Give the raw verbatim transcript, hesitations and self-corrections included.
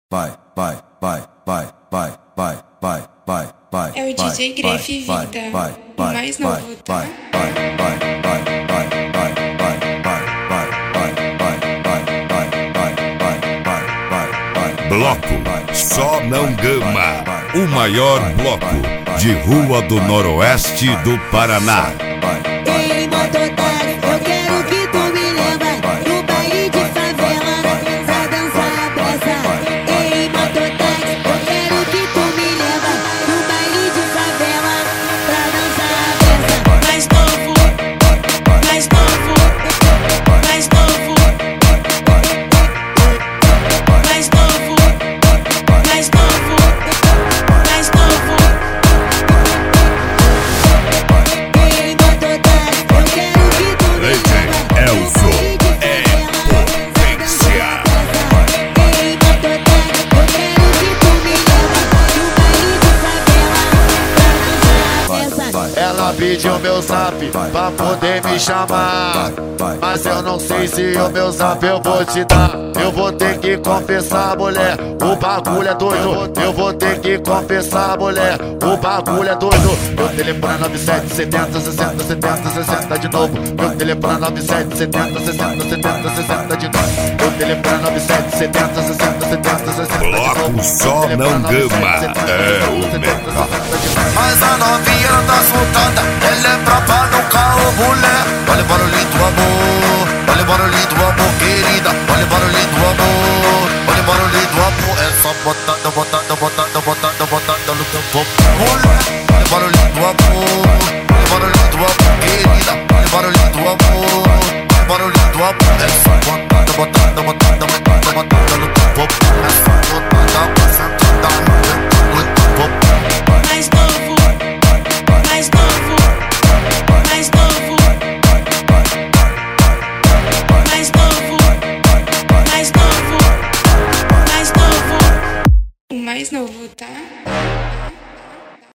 vai, vai, vai, vai, vai, vai, vai, vai, vai. É o D J Grefe Vida, o mais novo, tá? Vai, vai, vai, vai, vai, vai, vai, vai, vai, vai, vai, vai, vai, vai, vai, vai. Bloco Só Não Gama, o maior bloco de rua do Noroeste do Paraná. Ei, mototáxi, eu quero que tu me leva no baile de favela, pra dançar a peça. Ei, mototáxi, eu quero que tu me leva no baile de favela, pra dançar a peça. Mais novo, mais novo, mais novo, mais novo, mais novo, mais novo. Ei, mototáxi, eu quero que tu me leva Elzo é potência. Ei, mototáxi, eu quero que tu me leva no baile de favela, pra dançar a peça. Ela pediu meu zap pra poder me chamar, mas eu não sei se o meu zap eu vou te dar. Eu vou ter que confessar, mulher, o bagulho é doido. Eu vou ter que confessar, mulher, o bagulho é doido. Meu telefone é nove sete setenta sessenta setenta sessenta de novo. Meu telefone é nove sete setenta sessenta setenta sessenta de novo. Meu telefone é nove sete setenta sessenta setenta sessenta de novo. Bloco Só Não Gama é o melhor. Mas a novinha não tá soltada, ela é brava no carro, mulher. Olha o barulhinho do amor, olha o barulhinho do amor, querida. Olha o barulhinho do amor, olha o barulhinho do amor. É só botada, botada, botada, botada, botada no teu corpo, mulher. Olha o barulhinho do amor, olha o barulhinho do amor, querida. Olha o barulhinho do amor, olha o barulhinho do amor. É só botada, botada, botada, botada, botada no teu corpo. É só botada, sentada no teu corpo. Mais novo, mais novo, mais novo, mais novo, mais novo, mais novo. O mais novo, tá?